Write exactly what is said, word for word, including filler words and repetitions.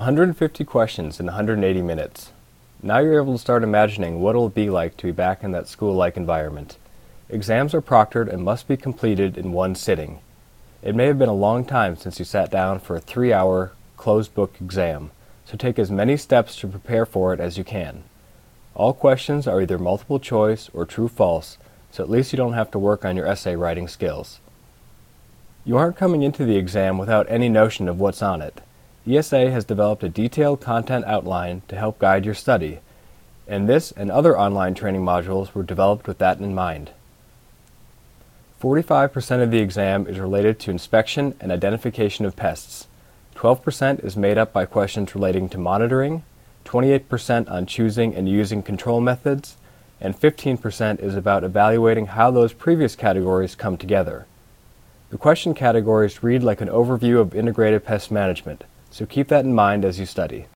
hundred fifty questions in one hundred eighty minutes. Now you're able to start imagining what it'll be like to be back in that school-like environment. Exams are proctored and must be completed in one sitting. It may have been a long time since you sat down for a three-hour, closed-book exam, so take as many steps to prepare for it as you can. All questions are either multiple choice or true-false, so at least you don't have to work on your essay writing skills. You aren't coming into the exam without any notion of what's on it. E S A has developed a detailed content outline to help guide your study, and this and other online training modules were developed with that in mind. forty-five percent of the exam is related to inspection and identification of pests. twelve percent is made up by questions relating to monitoring, twenty-eight percent on choosing and using control methods, and fifteen percent is about evaluating how those previous categories come together. The question categories read like an overview of integrated pest management, so keep that in mind as you study.